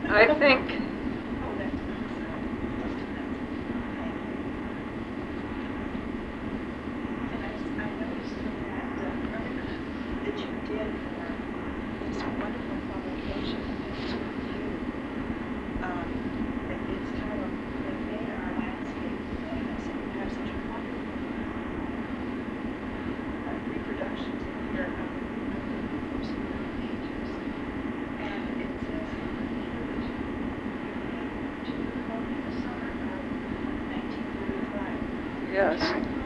I think yes.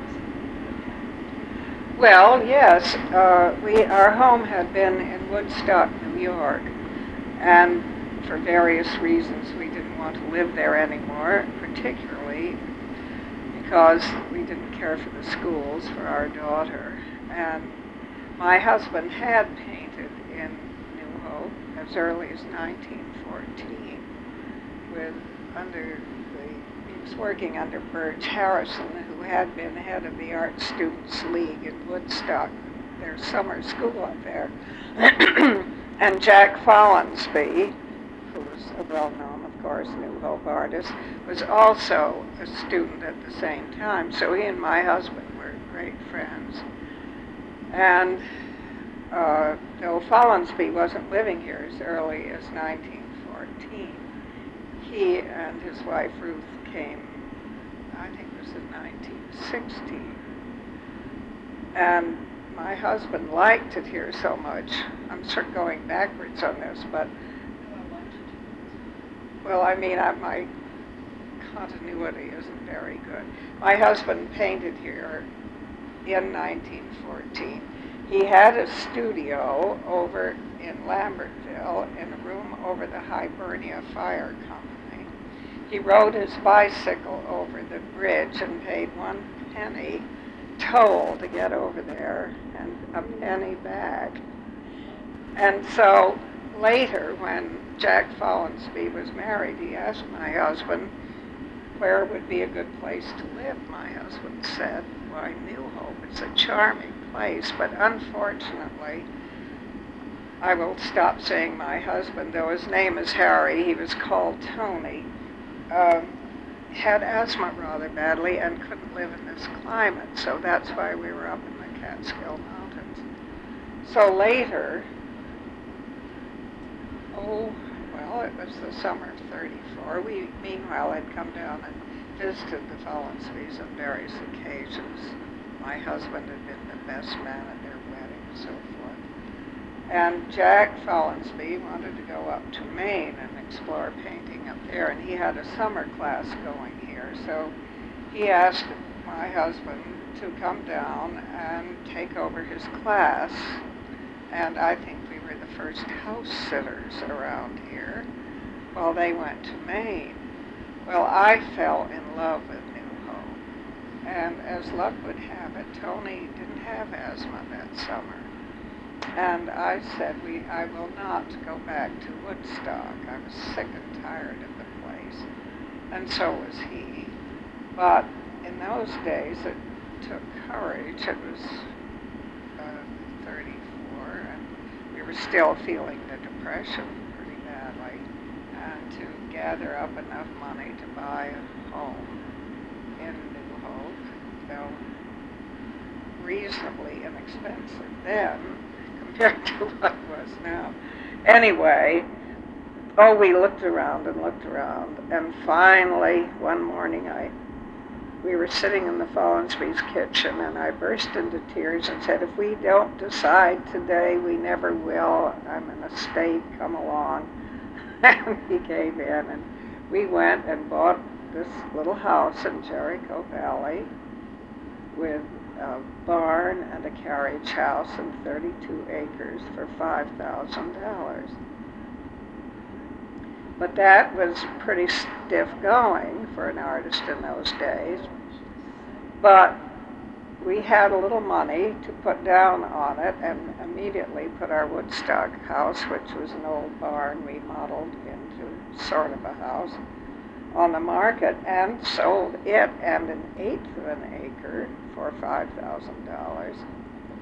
Well, yes, our home had been in Woodstock, New York, and for various reasons we didn't want to live there anymore, particularly because we didn't care for the schools for our daughter. And my husband had painted in New Hope as early as 1914 with he was working under Burge Harrison, who had been head of the Art Students League in Woodstock, their summer school up there. And Jack Follansbee, who was a well-known, of course, New Hope artist, was also a student at the same time. So he and my husband were great friends. And though Follansbee wasn't living here as early as 1914, he and his wife Ruth came, I think it was in 1916. And my husband liked it here so much. I'm sort of going backwards on this, but well, I mean, my continuity isn't very good. My husband painted here in 1914. He had a studio over in Lambertville in a room over the Hibernia Fire Company. He rode his bicycle over the bridge and paid 1 penny toll to get over there and a penny back. And so later, when Jack Follansbee was married, he asked my husband where would be a good place to live. My husband said, why, New Hope. It's a charming place, but unfortunately, I will stop saying my husband, though his name is Harry, he was called Tony, had asthma rather badly and couldn't live in this climate, so that's why we were up in the Catskill Mountains. So later, it was the summer of '34. We, meanwhile, had come down and visited the Follansbees on various occasions. My husband had been the best man at their wedding and so forth. And Jack Follansbee wanted to go up to Maine and explore painting up there, and he had a summer class going here. So he asked my husband to come down and take over his class, and I think we were the first house sitters around here while they went to Maine. Well, I fell in love with New Hope, and as luck would have it, Tony didn't have asthma that summer. And I said, I will not go back to Woodstock. I was sick and tired of the place, and so was he. But in those days, it took courage. It was 34, and we were still feeling the depression pretty badly, and to gather up enough money to buy a home in New Hope, though reasonably inexpensive then compared to what it was now. Anyway, we looked around, and finally, one morning, we were sitting in the Follansbees' kitchen, and I burst into tears and said, if we don't decide today, we never will. I'm in a state, come along. And he gave in, and we went and bought this little house in Jericho Valley with a barn and a carriage house and 32 acres for $5,000. But that was pretty stiff going for an artist in those days. But we had a little money to put down on it and immediately put our Woodstock house, which was an old barn remodeled into sort of a house, on the market and sold it and an eighth of an acre for $5,000.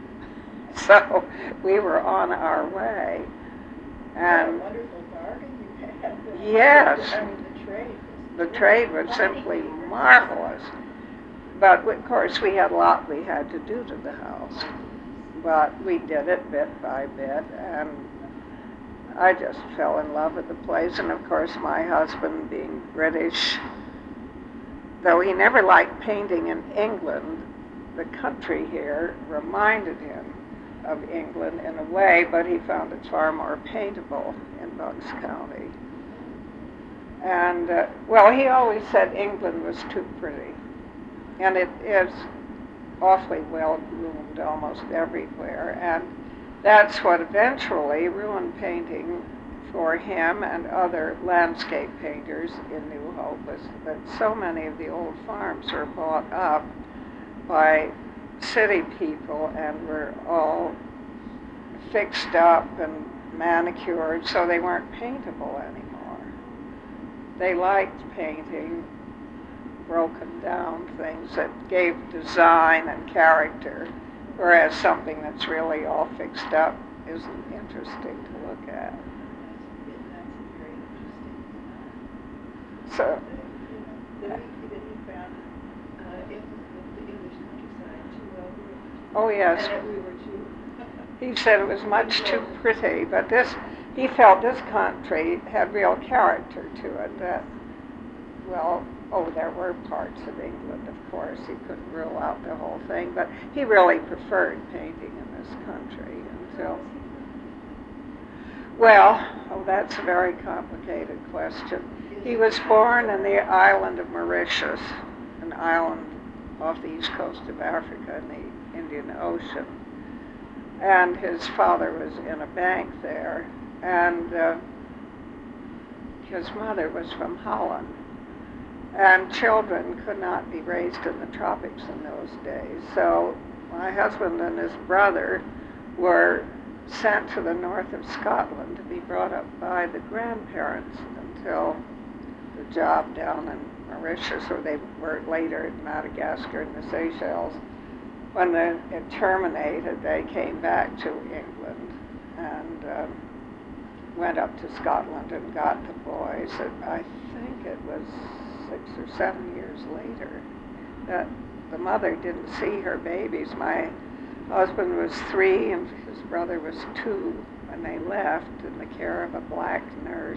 So we were on our way. And what a wonderful bargain you Yes. I mean, The trade was simply marvelous. But of course, we had a lot we had to do to the house. But we did it bit by bit, and I just fell in love with the place. And of course, my husband, being British, though he never liked painting in England, the country here reminded him of England in a way, but he found it far more paintable in Bucks County. And, well, he always said England was too pretty. And it is awfully well groomed almost everywhere. And that's what eventually ruined painting for him and other landscape painters in New Hope, was that so many of the old farms were bought up by city people and were all fixed up and manicured, so they weren't paintable anymore. They liked painting broken down things that gave design and character, whereas something that's really all fixed up isn't interesting to look at. That's very interesting. So, That he found the English countryside too well groomed. oh yes, And that we were too. he said it was much too pretty, but he felt this country had real character to it. That, well, there were parts of England, of course. He couldn't rule out the whole thing, but he really preferred painting in this country until. Well, that's a very complicated question. He was born in the island of Mauritius, an island off the east coast of Africa in the Indian Ocean. And his father was in a bank there, and his mother was from Holland. And children could not be raised in the tropics in those days. So my husband and his brother were sent to the north of Scotland to be brought up by the grandparents until the job down in Mauritius, or they were later in Madagascar and the Seychelles. When it terminated, they came back to England and went up to Scotland and got the boys. And I think it was 6 or 7 years later that the mother didn't see her babies. My husband was 3 and his brother was 2 when they left in the care of a black nurse.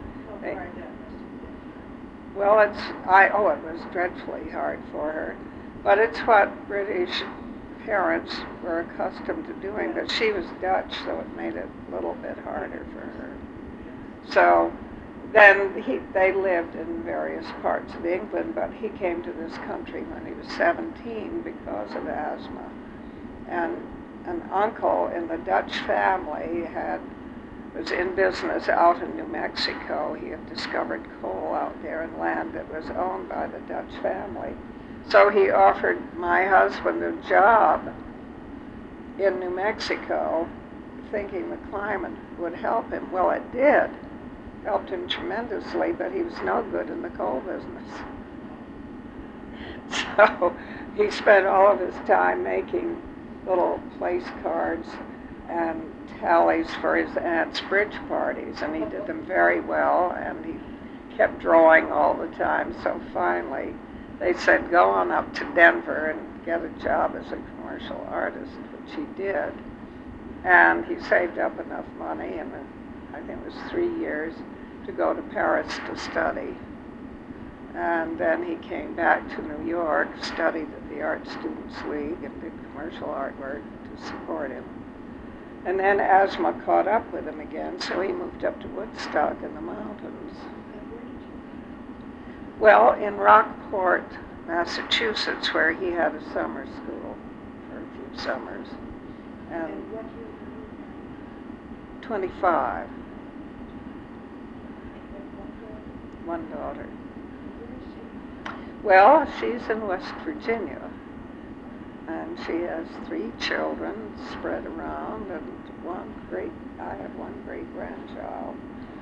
Well, it was dreadfully hard for her, but it's what British parents were accustomed to doing. But she was Dutch, so it made it a little bit harder for her. So then they lived in various parts of England, but he came to this country when he was 17 because of asthma. And an uncle in the Dutch family was in business out in New Mexico. He had discovered coal out there and land that was owned by the Dutch family. So he offered my husband a job in New Mexico, thinking the climate would help him. Well, it did. Helped him tremendously, but he was no good in the coal business. So he spent all of his time making little place cards and tallies for his aunt's bridge parties, and he did them very well, and he kept drawing all the time. So finally they said, go on up to Denver and get a job as a commercial artist, which he did. And he saved up enough money, and I think it was 3 years, to go to Paris to study. And then he came back to New York, studied at the Art Students League, and did commercial artwork to support him. And then asthma caught up with him again, so he moved up to Woodstock in the mountains. Well, in Rockport, Massachusetts, where he had a summer school for a few summers. And what year were you? 25. One daughter. Well, she's in West Virginia, and she has 3 children spread around, and I have one great grandchild.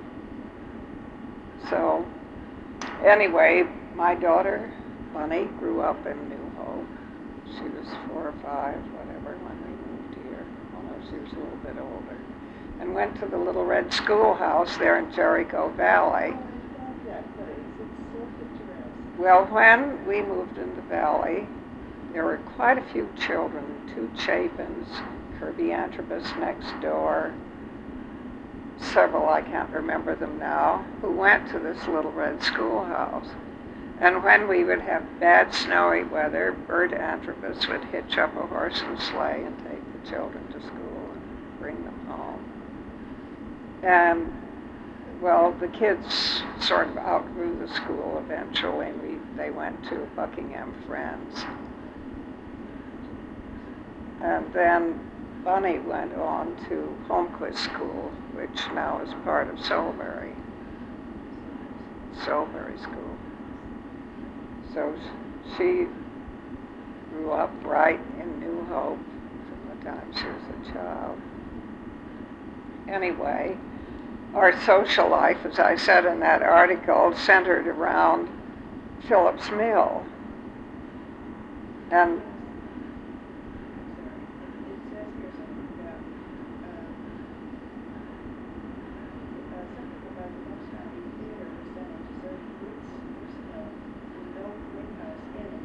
So, anyway, my daughter, Bunny, grew up in New Hope. She was 4 or 5, whatever, when we moved here. Although she was a little bit older. and went to the Little Red Schoolhouse there in Jericho Valley. Oh, I love that place. It's so picturesque. Well, when we moved into Valley, there were quite a few children, 2 Chapins, Kirby Antrobus next door, several, I can't remember them now, who went to this Little Red Schoolhouse. And when we would have bad snowy weather, Bert Antrobus would hitch up a horse and sleigh and take the children to school and bring them home. And, well, the kids sort of outgrew the school eventually, and they went to Buckingham Friends. And then Bunny went on to Holmquist School, which now is part of Solebury School. So she grew up right in New Hope from the time she was a child. Anyway, our social life, as I said in that article, centered around Phillips Mill. And It says here something about the Most Happy Theater was done in deserted woods with no greenhouse in it.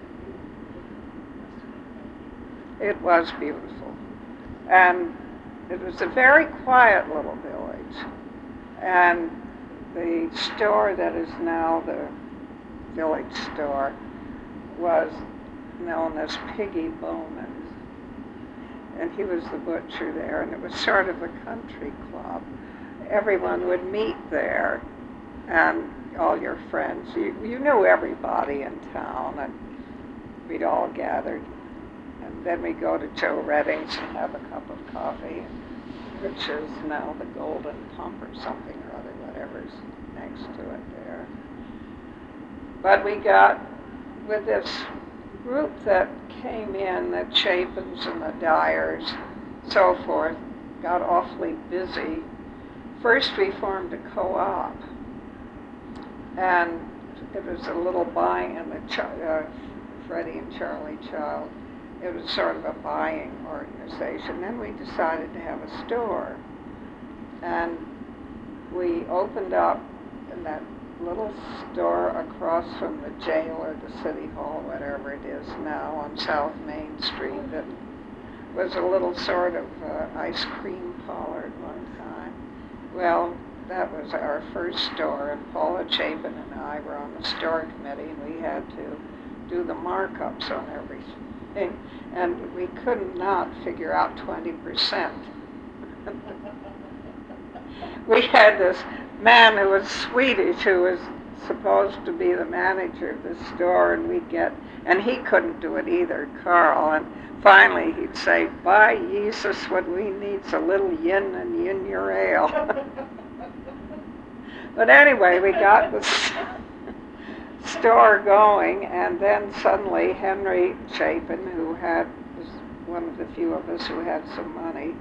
it was beautiful. And it was a very quiet little village. And the store that is now the village store was known as Piggy Bowman's. And he was the butcher there, and it was sort of a country club. Everyone would meet there, and all your friends. You knew everybody in town, and we'd all gathered. And then we'd go to Joe Redding's and have a cup of coffee, which is now the Golden Pump or something or other, whatever's next to it there. But we got, with this group that came in, the Chapins and the Dyers, so forth, got awfully busy. First we formed a co-op, and it was a little buying, and Freddie and Charlie Child, it was sort of a buying organization. Then we decided to have a store, and we opened up in that little store across from the jail or the city hall, whatever it is now, on South Main Street. That was a little sort of ice cream parlor at one time. Well, that was our first store, and Paula Chapin and I were on the store committee, and we had to do the markups on everything, and we could not figure out 20%. We had this man who was Swedish, who was supposed to be the manager of the store, and he couldn't do it either, Carl, and finally he'd say, "By Jesus, what we need's a little yin and yin your ale." But anyway, we got the store going, and then suddenly Henry Chapin, who was one of the few of us who had some money,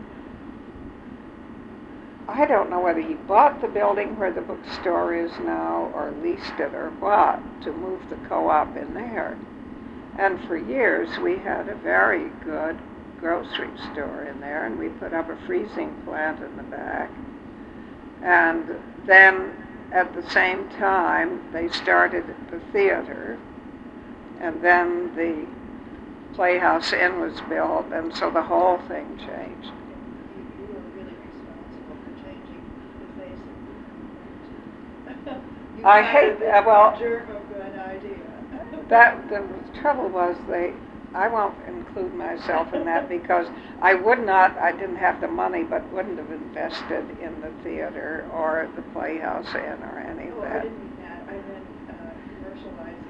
I don't know whether he bought the building where the bookstore is now or leased it or what, to move the co-op in there. And for years we had a very good grocery store in there, and we put up a freezing plant in the back. And then at the same time they started the theater, and then the Playhouse Inn was built, and so the whole thing changed. You were really responsible for changing the face of the You I hate that. Well, germ of good idea. the trouble was I won't include myself in that because I didn't have the money, but wouldn't have invested in the theater or the Playhouse Inn or any of Oh, I that. didn't mean that. I meant commercializing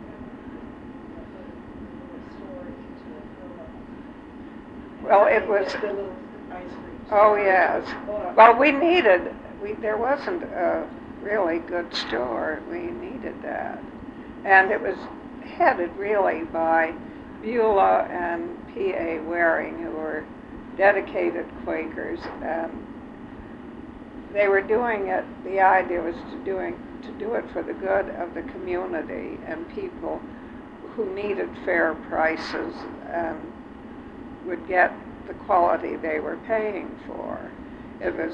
the store into a co-op. Well, it was. The little ice cream Oh store. yes. Oh, Well, there wasn't a really good store. We needed that, and it was headed really by Beulah and P.A. Waring, who were dedicated Quakers, and they were doing it. The idea was to do it for the good of the community and people who needed fair prices and would get the quality they were paying for. It was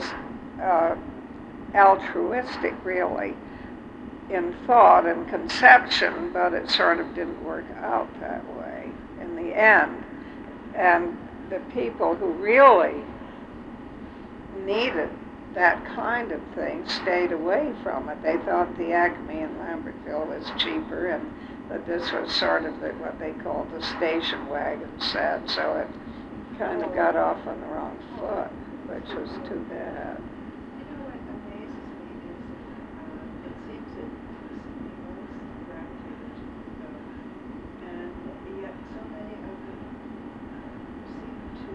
altruistic, really, in thought and conception, but it sort of didn't work out that way in the end. And the people who really needed that kind of thing stayed away from it. They thought the Acme in Lambertville was cheaper, and that this was sort of what they called the station wagon set, so it kind of got off on the wrong foot, which was too bad. You know what amazes me is it seems that most gravitated to go, and yet so many of them seem to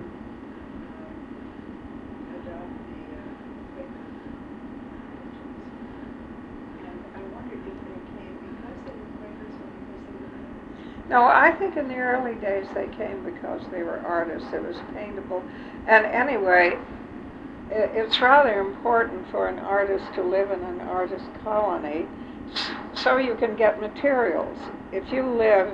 adopt the Quaker religions. And I wondered if they came because they were Quakers or because they were artists. No, I think in the early days they came because they were artists. It was paintable. And anyway, it's rather important for an artist to live in an artist colony so you can get materials. If you live,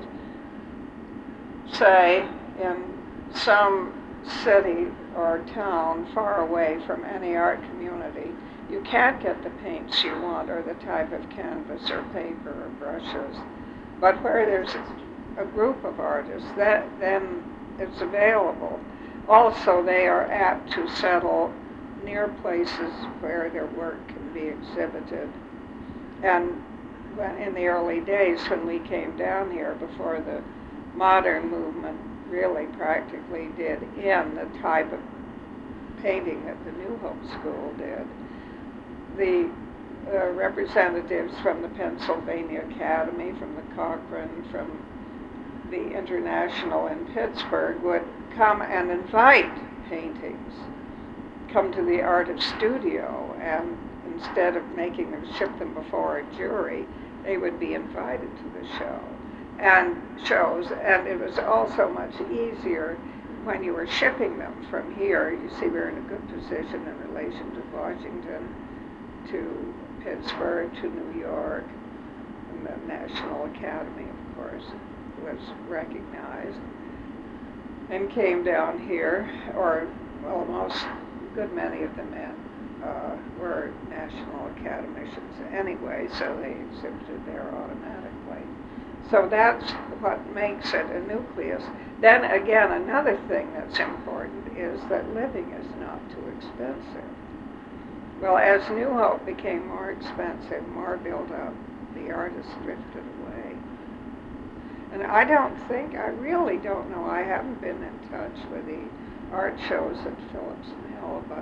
say, in some city or town far away from any art community, you can't get the paints you want or the type of canvas or paper or brushes. But where there's a group of artists, then it's available. Also, they are apt to settle near places where their work can be exhibited. And in the early days when we came down here, before the modern movement really practically did in the type of painting that the New Hope School did, the representatives from the Pennsylvania Academy, from the Cochrane, from the International in Pittsburgh would come and invite paintings, come to the artist studio, and instead of making them ship them before a jury, they would be invited to the show and shows. And it was also much easier when you were shipping them from here. You see, we're in a good position in relation to Washington, to Pittsburgh, to New York, and the National Academy, of course, was recognized and came down here, or almost a good many of the men were National Academicians anyway, so they exhibited there automatically. So that's what makes it a nucleus. Then again, another thing that's important is that living is not too expensive. Well, as New Hope became more expensive, more built up, the artists drifted away. And I really don't know, I haven't been in touch with the art shows at Phillips Mill, but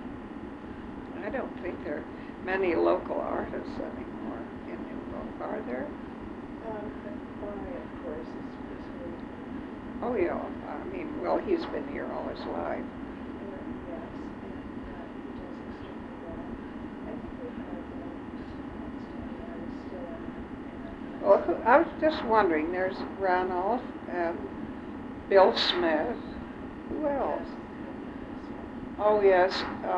I don't think there are many local artists anymore in New Hope, are there? Why, of course, is really Oh yeah, I mean, well, he's been here all his life. yes, and he does extremely well. I think we have outstanding artists still in Well, I was just wondering, there's Ranulph and Bill Smith. Who else? Oh yes,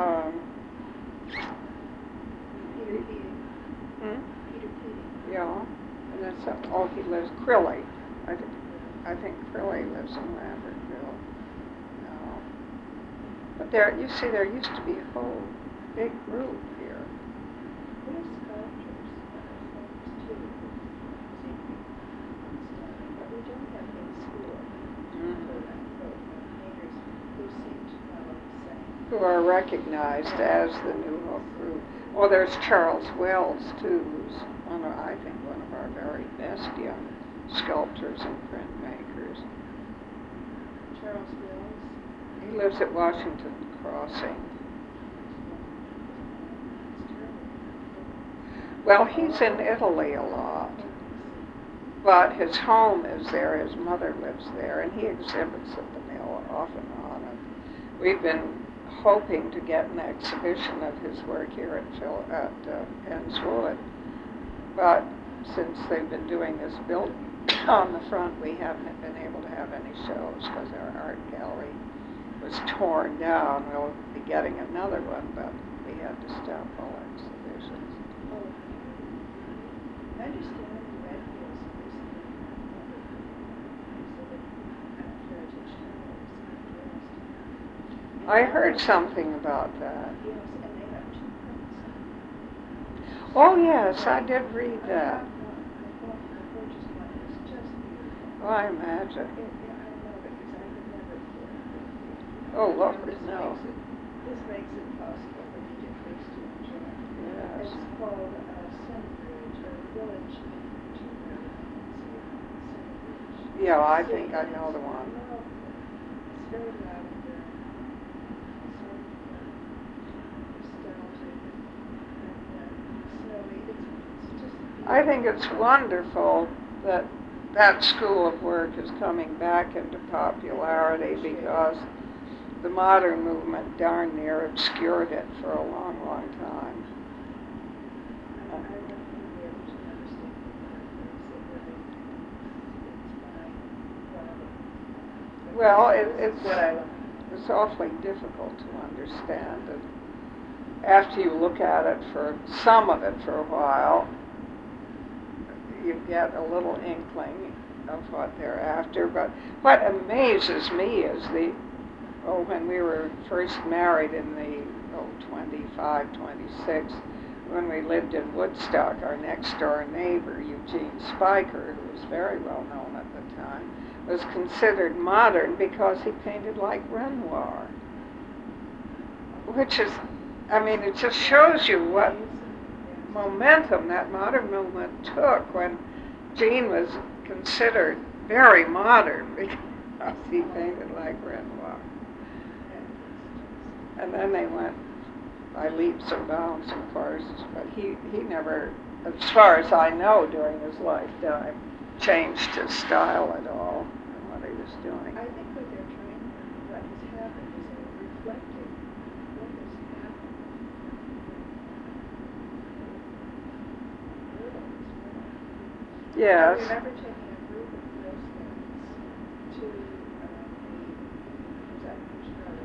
Peter Keating. hmm? Peter Keating. Yeah, and then he lives, Crilly. I think Crilly lives in Lambertville. No. But you see, there used to be a whole big group here. We have sculptors too, who seem to be outstanding, but we don't have a school, quote unquote, of painters who seem to follow the same. Who are recognized as the New Hope group. Well, there's Charles Wells, too, who's I think one of our very best young sculptors and printmakers. Charles Wells. He lives at Washington Crossing. Well, he's in Italy a lot, but his home is there. His mother lives there, and he exhibits at the mill off and on. And we've been hoping to get an exhibition of his work here at Penn's Wood, but since they've been doing this building on the front, we haven't been able to have any shows because our art gallery was torn down. We'll be getting another one, but we had to stop all exhibitions. Oh, I understand in Redfield's recently exhibit at Heritage Towers. I heard something about that. Yes, and they have two prints. Oh, yes, I did read that. I purchased one. It's just beautiful. Oh, I imagine. I love it because I could never afford it. Oh, Lord, This no. makes it possible for me to enjoy. Yes. It's called Sunbridge, or Village to Sunbridge. Yeah, I think I know the one. It's very lavender, sort of nostalgic, and snowy. It's just beautiful. I think it's wonderful that that school of work is coming back into popularity because the modern movement darn near obscured it for a long, long time. I want to be able to understand it's fine. Well, It's what I love. it's awfully difficult to understand. And after you look at it for some of it for a while, you get a little inkling of what they're after. But what amazes me is when we were first married in the 25, 26, when we lived in Woodstock, our next door neighbor, Eugene Spiker, who was very well known at the time, was considered modern because he painted like Renoir. Which is, it just shows you what momentum that modern movement took when Gene was considered very modern because he painted like Renoir. And then they went by leaps and bounds, of course, but he never, as far as I know, during his lifetime, changed his style at all and what he was doing. I think what they're trying, what has happened is they're reflecting what has happened. Yes. I remember taking a group of Girl Scouts to the art institute,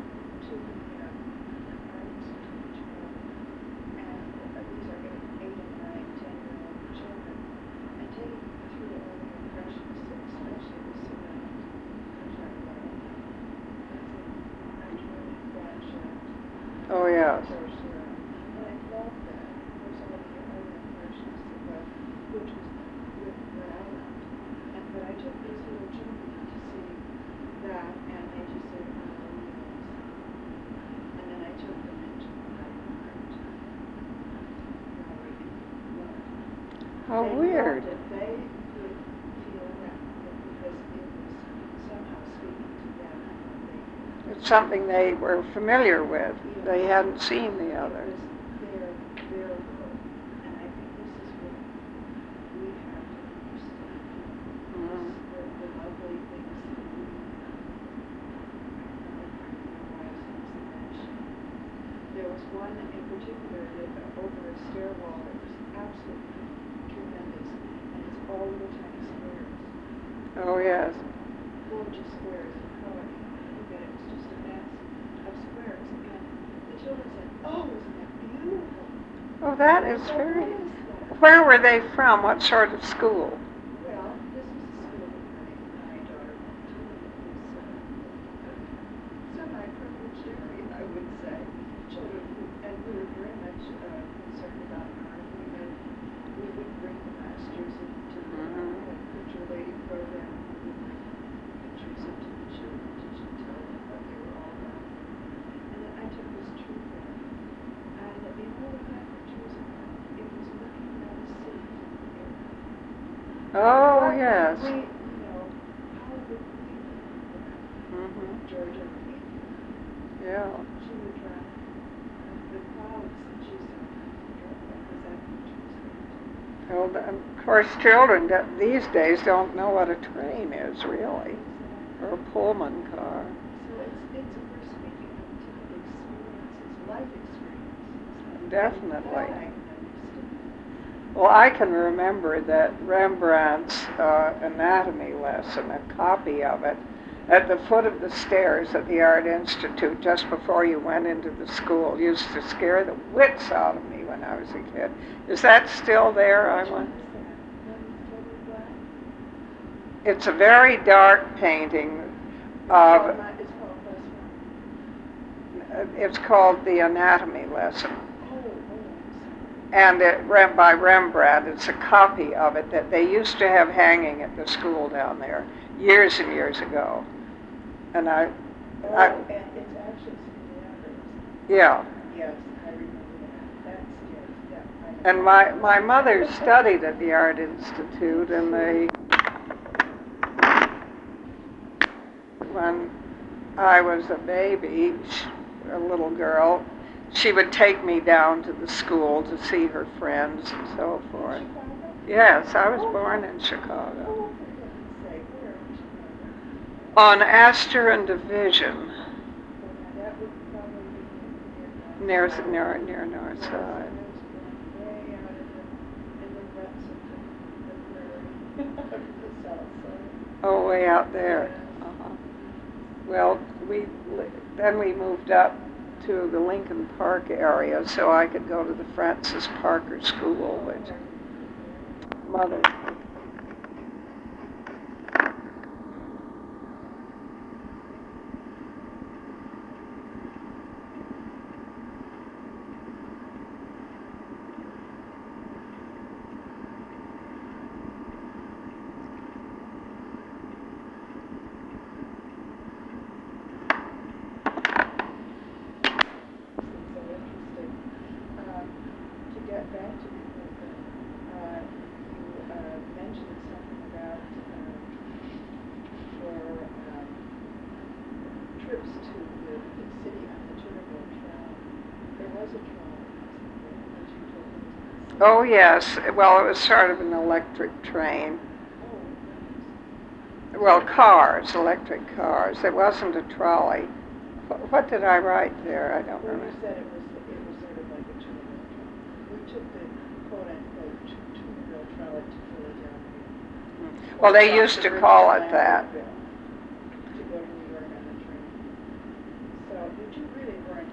and these are 8 and 9, 10-year-old children, and taking them through all the impressionists, especially the ceramic, which I love. That's a flash. Oh, yes. And I love that. There's all the other impressionists above, which was what I loved. But I took these little children to see that, and they just said, oh, yes. And then I took them into my art gallery and loved. How They weird. loved it. They could feel that because it was somehow speaking to them. It's something they were familiar with. They hadn't seen the others. It was their world. And I think this is what we have to understand. Mm. The lovely things that we There was one in particular that over a stairwell that was absolutely tremendous, and it's all little tiny squares. Oh, yes. Gorgeous squares of color. Look at it, it's just a mass of squares. And the children said, oh, isn't that beautiful? Oh, that is So very... what is that? Where were they from? What sort of school? Well, this was the school that my daughter went to. It was semi-privileged area, I would say. Children, and we were very much concerned about art. We would bring the masters into the picture lady program. We would bring pictures into the children to tell them what they were all about. And then I took this trip there. And in all of that pictures, it was looking at a city from the air. Oh, yes. How would we Georgia would Yeah. she would drive the clouds that she saw because that picture was Well, of course, children these days don't know what a train is, really, or a Pullman car. So we're speaking of different experiences, life experiences. Definitely. That I can understand. Well, I can remember that Rembrandt's anatomy lesson, a copy of it, at the foot of the stairs at the Art Institute just before you went into the school used to scare the wits out of me when I was a kid. Is that still there? Which one is that? Totally black? It's a very dark painting of... It's called Plus One. It's called The Anatomy Lesson. Oh, And by Rembrandt, it's a copy of it that they used to have hanging at the school down there years and years ago. And and it's actually Cinderella. yeah. Yes, I remember that. That's yes, yeah. And my mother studied at the Art Institute, and when I was a baby, a little girl, she would take me down to the school to see her friends and so forth. Yes, I was born in Chicago. Oh, for goodness sake, where in Chicago? On Astor and Division, Well, now that would probably be near North North Side. I was born way out in the ruts of the prairie, of the south side. Oh, way out there. Uh-huh. Well, then we moved up to the Lincoln Park area so I could go to the Francis Parker School, which mother. So interesting. To get back to the you mentioned something about your trips to the city on the Turnbull Trail. There was a trail that you took into the city. Oh, yes. Well, it was sort of an electric train. Oh, Well, cars, electric cars. It wasn't a trolley. What did I write there? I don't well, you remember. said it was sort of like a Turnbull Trail. We took the quote-unquote Turnbull Trail to Philadelphia. Well, they Across used the to bridge call to it that. Lambertville to go to New York on the train. So, but you really weren't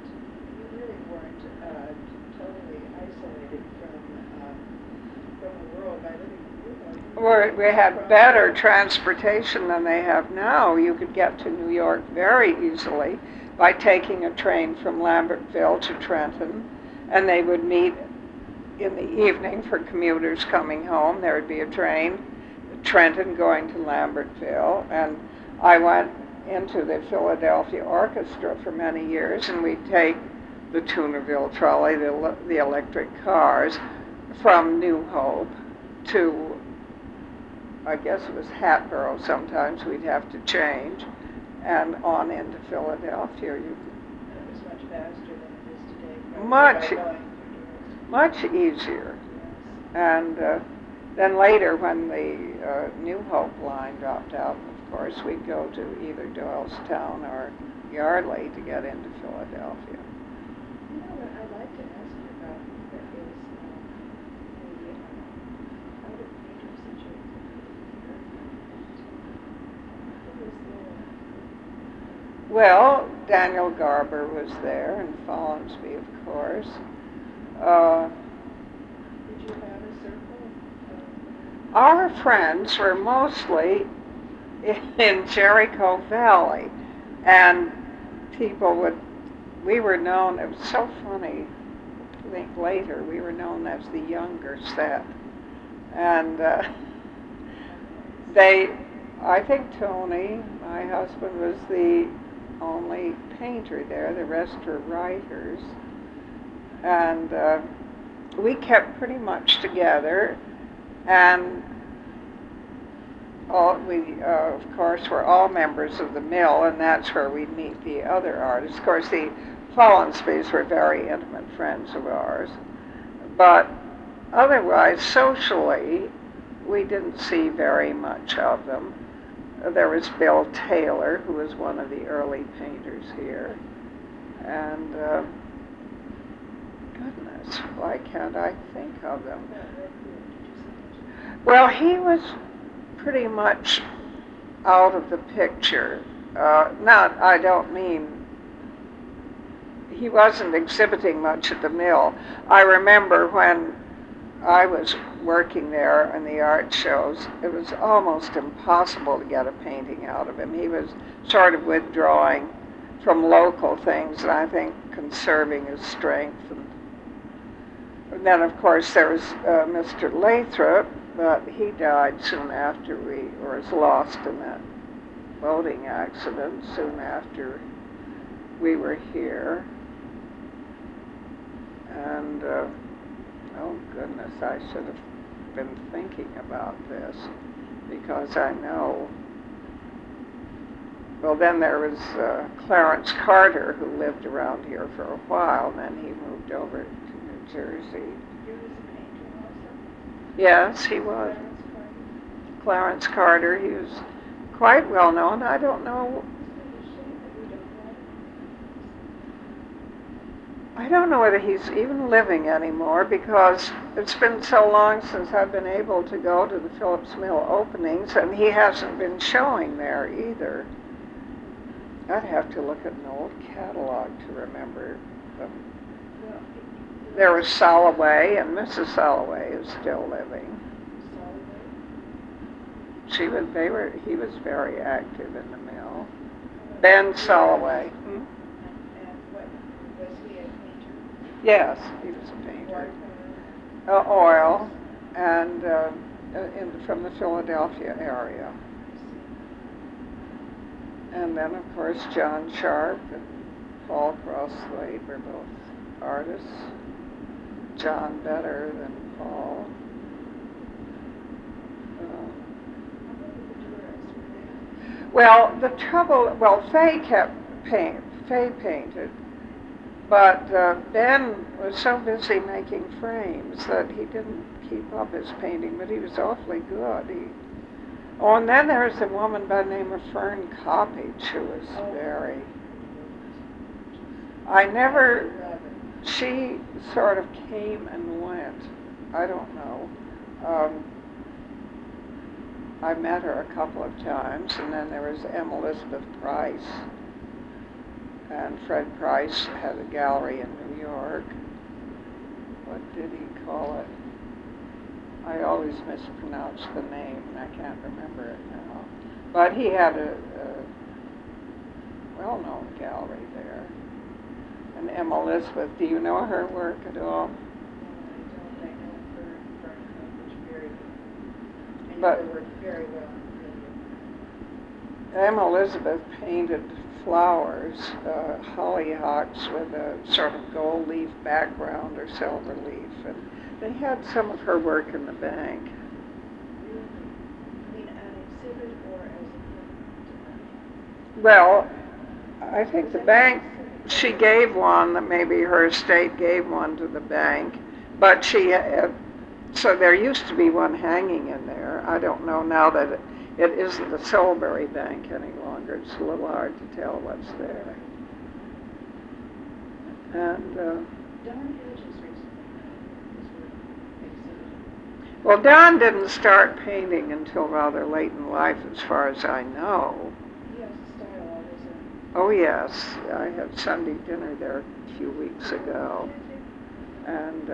totally isolated from the world by living in New York. We had better transportation than they have now. You could get to New York very easily by taking a train from Lambertville to Trenton, and they would meet in the evening for commuters coming home. There would be a train, Trenton going to Lambertville, and I went into the Philadelphia Orchestra for many years, and we'd take the Toonerville trolley, the electric cars, from New Hope to, I guess it was Hatboro. Sometimes we'd have to change, and on into Philadelphia. It was much faster than it is today. Probably Much. by going through Much easier. Yes. And then later, when the New Hope line dropped out, of course, we'd go to either Doylestown or Yardley to get into Philadelphia. You know what I'd like to ask you about is the other painters that you who was there? Well, Daniel Garber was there, and Follansbee, of course. Did you have a circle of Our friends were mostly in Jericho Valley, and we were known, it was so funny, I think later, we were known as the younger set. And I think Tony, my husband, was the only painter there. The rest were writers. And we kept pretty much together, and we, of course, were all members of the mill, and that's where we'd meet the other artists. Of course, the Follansbees were very intimate friends of ours, but otherwise, socially, we didn't see very much of them. There was Bill Taylor, who was one of the early painters here, and goodness, why can't I think of them? Well, he was pretty much out of the picture. I don't mean, he wasn't exhibiting much at the mill. I remember when I was working there in the art shows, it was almost impossible to get a painting out of him. He was sort of withdrawing from local things, and I think conserving his strength. And then, of course, there was Mr. Lathrop, but he died soon after or was lost in that boating accident soon after we were here. And, oh goodness, I should have been thinking about this, because I know. Well, then there was Clarence Carter, who lived around here for a while, and then he moved over to New Jersey. He was a painter also? Yes, he was. Clarence Carter, he was quite well known. I don't know. I don't know whether he's even living anymore, because it's been so long since I've been able to go to the Phillips Mill openings, and he hasn't been showing there either. I'd have to look at an old catalog to remember them. Well, There was Soloway, and Mrs. Soloway is still living. He was very active in the mill. Ben Soloway. And what, was he a painter? Yes, he was a painter. Oil, and from the Philadelphia area. And then, of course, John Sharp and Paul Crosthwaite were both artists. John better than Paul. Well, the trouble, Fay painted, but Ben was so busy making frames that he didn't keep up his painting, but he was awfully good. And then there's a woman by the name of Fern Coppage, who was she sort of came and went. I don't know. I met her a couple of times, and then there was M. Elizabeth Price. And Fred Price had a gallery in New York. What did he call it? I always mispronounce the name, and I can't remember it now. But he had a well-known gallery there. And M. Elizabeth, do you know her work at all? I know Fern Coppage very well. I know But her work very well. M. Elizabeth painted flowers, hollyhocks with a sort of gold leaf background or silver leaf, and they had some of her work in the bank. Really? I mean, an exhibit or as a permanent? Well, I think the bank, she gave one, that maybe her estate gave one to the bank, but so there used to be one hanging in there. I don't know now that it isn't the Solebury Bank any longer. It's a little hard to tell what's there. And Don Hedges recently exhibited. well, Don didn't start painting until rather late in life, as far as I know. He has a style all his own. Oh yes, I had Sunday dinner there a few weeks ago, and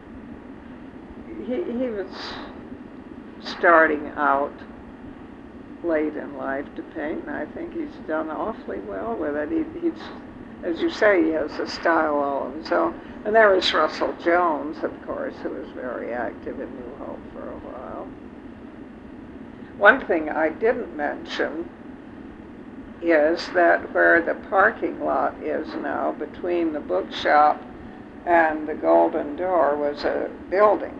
he was starting out late in life to paint, and I think he's done awfully well with it. He's, as you say, he has a style all of his own. And there was Russell Jones, of course, who was very active in New Hope for a while. One thing I didn't mention is that where the parking lot is now, between the bookshop and the Golden Door, was a building,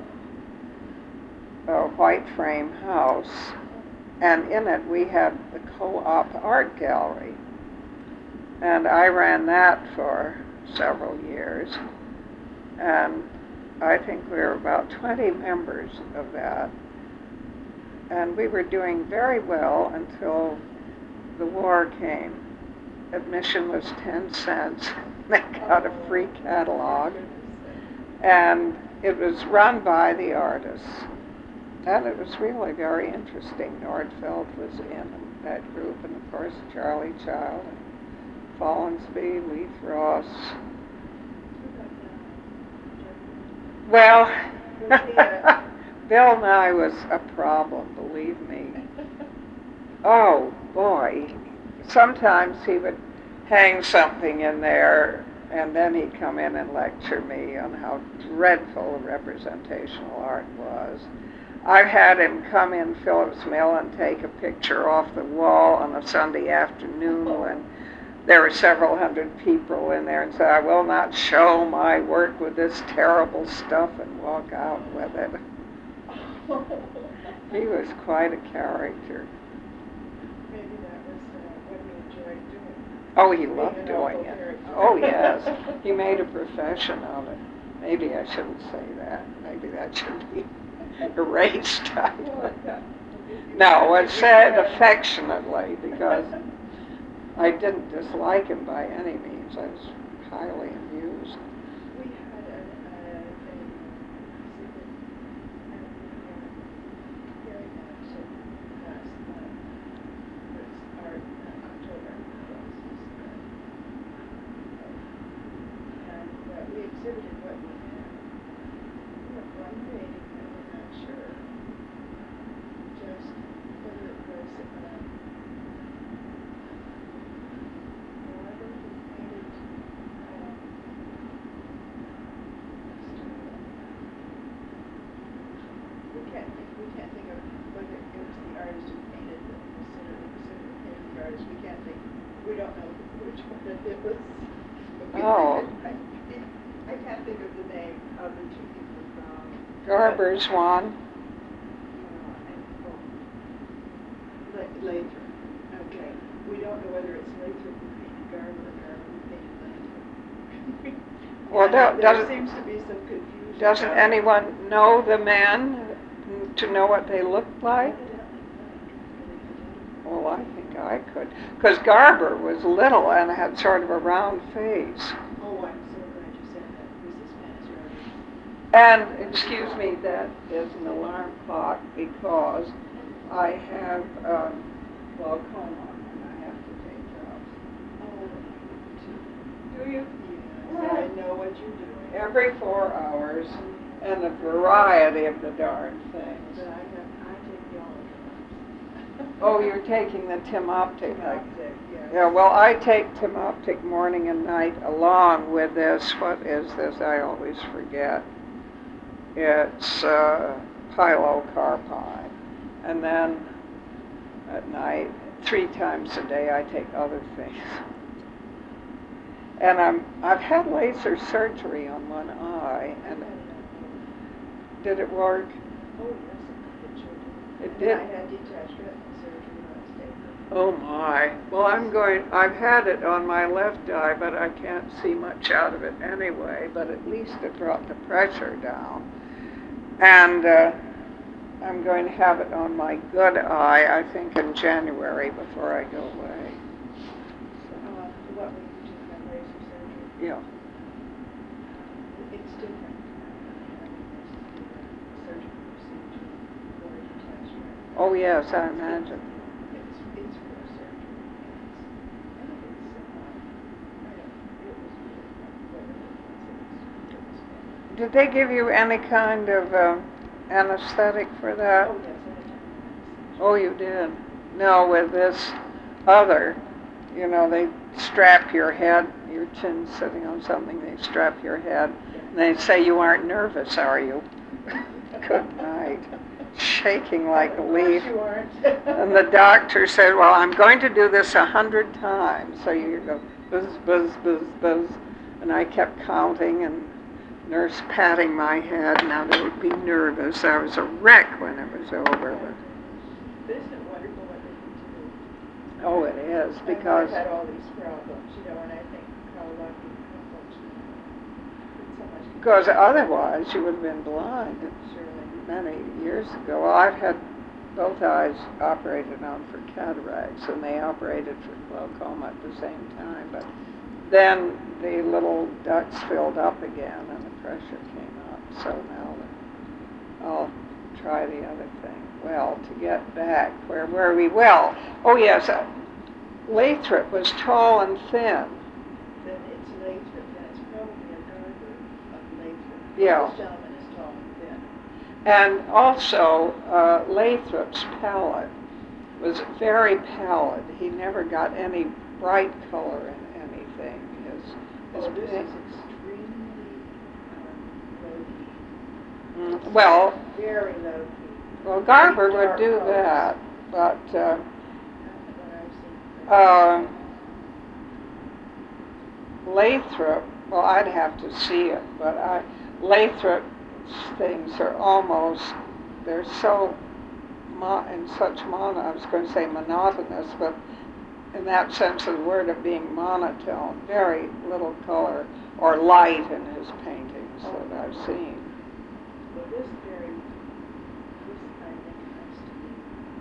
a white frame house, and in it we had the Co-op Art Gallery. And I ran that for several years. And I think we were about 20 members of that. And we were doing very well until the war came. Admission was 10 cents. They got a free catalog. And it was run by the artists. And it was really very interesting. Nordfeld was in that group, and of course Charlie Child, and Follansbee, Leith Ross. Well, Bill Nye was a problem, believe me. Oh boy. Sometimes he would hang something in there, and then he'd come in and lecture me on how dreadful representational art was. I've had him come in Phillips Mill and take a picture off the wall on a Sunday afternoon when there were several hundred people in there, and say, I will not show my work with this terrible stuff, and walk out with it. He was quite a character. Maybe that was what he enjoyed doing. Oh, he loved doing it. Oh, yes. He made a profession of it. Maybe I shouldn't say that. Maybe that should be erased. No, it's said affectionately, because I didn't dislike him by any means. I was highly amused. We had a very much last was art October and we exhibited what we had. We had one painting, and we're not sure just whether it was we can't think of whether it was the artist who painted the painted the artist. We can't think. We don't know which one it was. Oh. I can't think of the name of the two people from Garber's one. Lathrop. Okay. We don't know whether it's Lathrop who painted Garber or Garber who painted Lathrop. Well, there seems to be some confusion. Doesn't anyone know the men to know what they looked like? Well, I think I could. Because Garber was little and had sort of a round face. Oh, I'm so glad you said that, because this man is rather... And, excuse me, that is an alarm clock, because I have glaucoma and I have to take drugs. Oh, Do you? yes, I know what you're doing. Every 4 hours, and a variety of the darn things. But I take the all. Oh, you're taking the Timoptic. Timoptic, yes. Yeah, well, I take Timoptic morning and night along with this. What is this? I always forget. It's pilocarpine. And then at night, 3 times a day, I take other things. And I've had laser surgery on one eye, and did it work? Oh, yes, it sure did. It did. I had detached retinal surgery last April. Oh my. Well, I've had it on my left eye, but I can't see much out of it anyway, but at least it brought the pressure down. And I'm going to have it on my good eye, I think in January before I go away. What would you do for laser surgery? Yeah. It's different. Surgical procedure for detached retina. Oh yes, I imagine. It's for surgery. I think it was really whatever it was. Did they give you any kind of anesthetic for that? Oh, yes, anytime. Oh, you did? No, with this other, they strap your head, your chin sitting on something, they strap your head, and they say, you aren't nervous, are you? Good night. Shaking like a leaf. You aren't. And the doctor said, well, I'm going to do this 100 times. So you go buzz, buzz, buzz, buzz. And I kept counting, and nurse patting my head. Now they would be nervous. I was a wreck when it was over. But isn't it wonderful what they can do? Oh, it is, because... I've had all these problems, and I think how lucky, how fortunate. So much. Because otherwise you would have been blind Surely. many years ago. Well, I've had both eyes operated on for cataracts, and they operated for glaucoma at the same time. But then the little ducts filled up again, and the pressure came up. So now I'll try the other thing. Well, to get back, where were we? Well, oh yes, Lathrop was tall and thin. Then it's Lathrop, then it's probably a Garber of Lathrop. Yeah. This gentleman is tall and thin. And also, Lathrop's palette was very pallid. He never got any bright color in Well, this paint. is extremely low key. Well, Very low key. well, Garber would Dark do colors. that, but Not what I've seen. Lathrop, well, I'd have to see it, but Lathrop's things are almost, they're so, in such I was going to say monotonous, but in that sense of the word of being monotone, very little color or light in his paintings that I've seen. Well, this I think has to be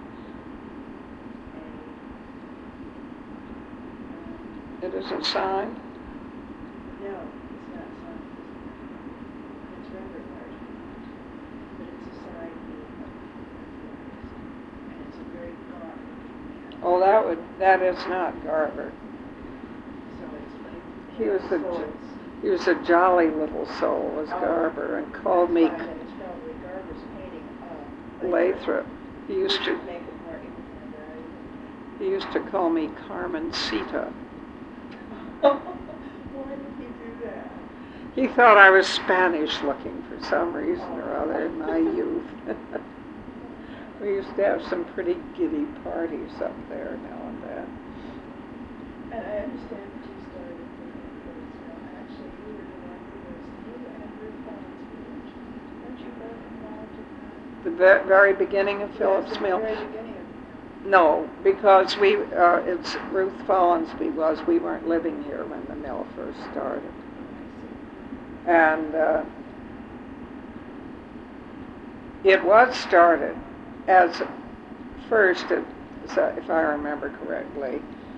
It isn't signed? no, it's not signed. It's rather large, but it's a side view of the artist, and it's a very gaunt looking man. Oh, that is not Garber. So it's like He was a jolly little soul, was Garber, and called me It's probably Garber's painting Lathrop. He used to make it more even valuable. He used to call me Carmencita. Why did he do that? He thought I was Spanish looking for some reason or other in my youth. We used to have some pretty giddy parties up there now and then. And I understand that you started thinking actually you were the one who was you and Ruth Collins. Weren't you both involved in that? The very beginning of Phillips Mill. The very beginning of No, because it's Ruth Follansbee we weren't living here when the mill first started. And it was started as first, if I remember correctly,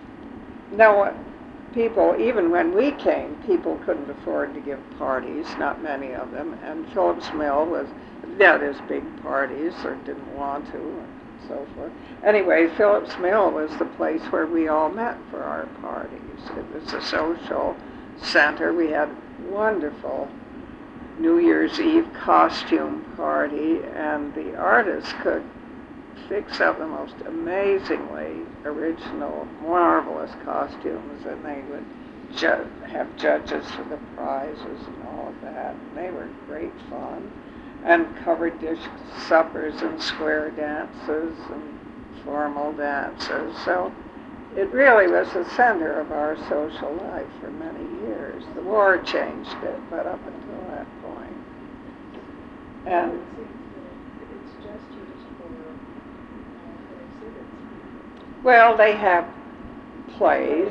people, even when we came, people couldn't afford to give parties, not many of them, and Phillips Mill had his big parties or didn't want to, and so forth. Anyway, Phillips Mill was the place where we all met for our parties. It was a social center. We had wonderful New Year's Eve costume party, and the artists could fix up the most amazingly original, marvelous costumes, and they would have judges for the prizes and all of that. And they were great fun. And covered dish suppers and square dances and formal dances. So it really was the center of our social life for many years. The war changed it, but up until that point. And it seems that it's just used for exhibits. well, they have plays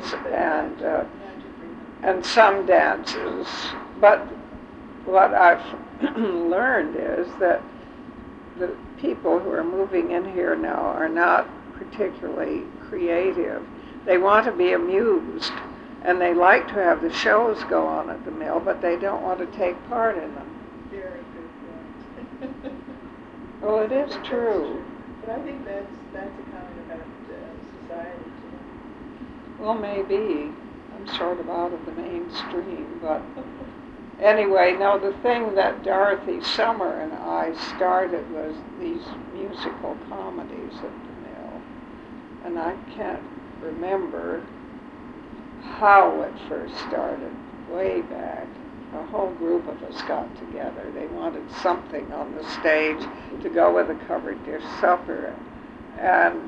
and some dances, but what I've learned is that the people who are moving in here now are not particularly creative. They want to be amused, and they like to have the shows go on at the mill, but they don't want to take part in them. Very good point. Well, it is true. But I think that's a comment about society too. Well, maybe. I'm sort of out of the mainstream, but anyway, now the thing that Dorothy Summer and I started was these musical comedies at the mill. And I can't remember how it first started, way back. A whole group of us got together. They wanted something on the stage to go with a covered dish supper. And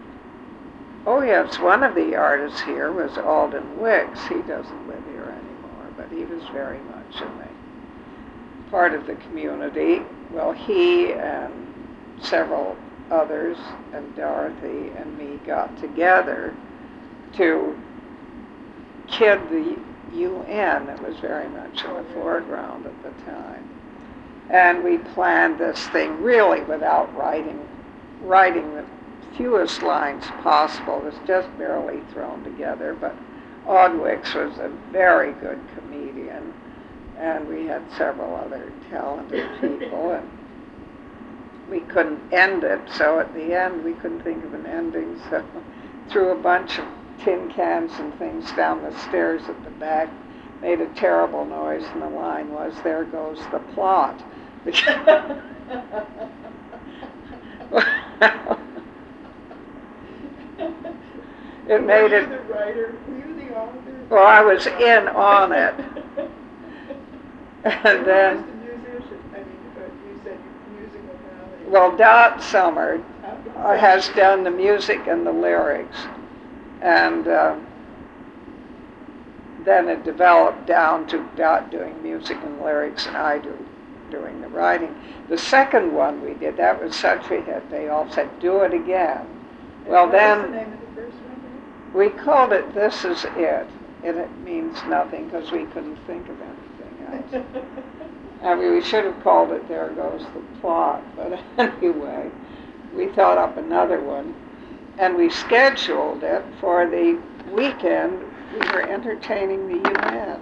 oh yes, one of the artists here was Alden Wicks. He doesn't live here anymore, but he was very much in the part of the community. Well, he and several others and Dorothy and me got together to kid the UN that was very much in the foreground at the time. And we planned this thing really without writing the fewest lines possible. It was just barely thrown together, but Wicks was a very good comedian, and we had several other talented people, and we couldn't end it, so at the end we couldn't think of an ending, so threw a bunch of tin cans and things down the stairs at the back, made a terrible noise, and the line was, "There goes the plot." It made it. Were you the writer? Were you the author? Well, I was in on it. And then, Who was the musician? I mean, you said musical ballet. well, Dot Summer has done the music and the lyrics. And then it developed down to Dot doing music and lyrics and I doing the writing. The second one we did, that was such a hit, they all said, do it again. Well, What then was the name of the first one? we called it This Is It, and it means nothing because we couldn't think of anything else. I mean, we should have called it There Goes the Plot, but anyway, we thought up another one, and we scheduled it for the weekend we were entertaining the UN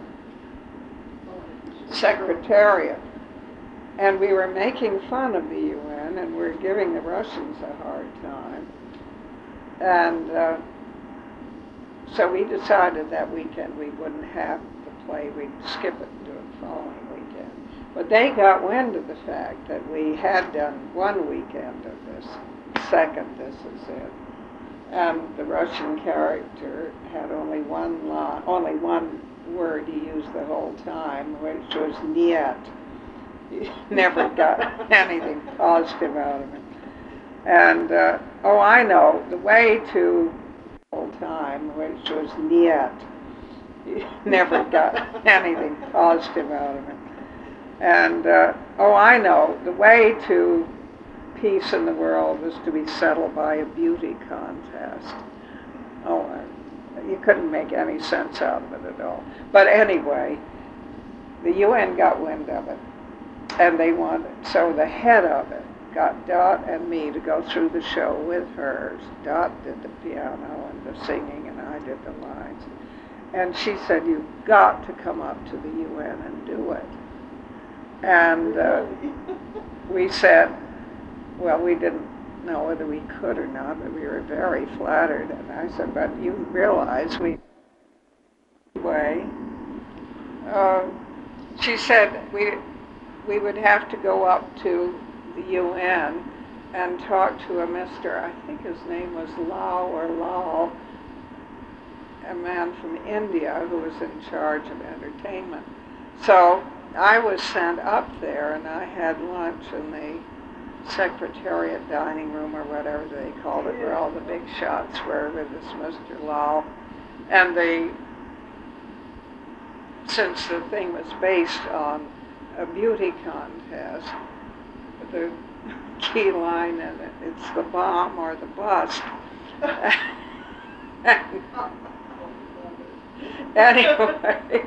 Secretariat. And we were making fun of the UN, and we were giving the Russians a hard time. And so we decided that weekend we wouldn't have the play, we'd skip it and do it the following weekend. But they got wind of the fact that we had done one weekend of this second This Is It. And the Russian character had only one line, only one word he used the whole time, which was "niet." He never got anything positive out of it. And oh, I know the way to the whole time, which was "niet." He never got anything positive out of it. And oh, I know the way to peace in the world was to be settled by a beauty contest. Oh, you couldn't make any sense out of it at all. But anyway, the UN got wind of it, and they wanted, so the head of it got Dot and me to go through the show with hers. Dot did the piano and the singing, and I did the lines. And she said, you've got to come up to the UN and do it. And we said, well, we didn't know whether we could or not, but we were very flattered. And I said, but you realize she said we would have to go up to the UN and talk to a Mr., I think his name was Lal or Lal, a man from India who was in charge of entertainment. So I was sent up there, and I had lunch in the Secretariat dining room, or whatever they called it, where all the big shots were, with this Mr. Lal. And since the thing was based on a beauty contest, the key line in it, it's the bomb or the bust. Anyway,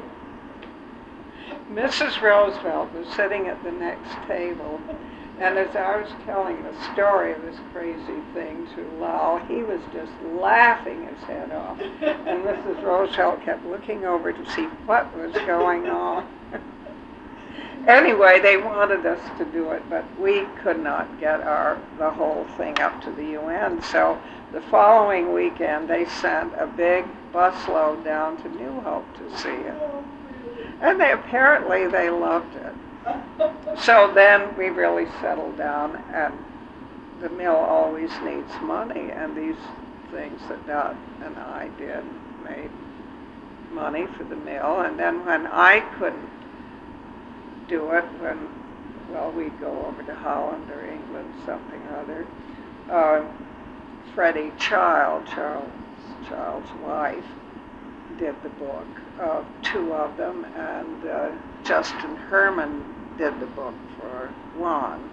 Mrs. Roosevelt was sitting at the next table, and as I was telling the story of this crazy thing to Lal, he was just laughing his head off. And Mrs. Roosevelt kept looking over to see what was going on. Anyway, they wanted us to do it, but we could not get the whole thing up to the UN. So the following weekend, they sent a big busload down to New Hope to see it. And apparently they loved it. So then we really settled down, and the mill always needs money, and these things that Dot and I did made money for the mill. And then when I couldn't do it, we'd go over to Holland or England, something or other, Freddie Child, Child's wife, did the book, two of them, and Justin Herman did the book for Juan.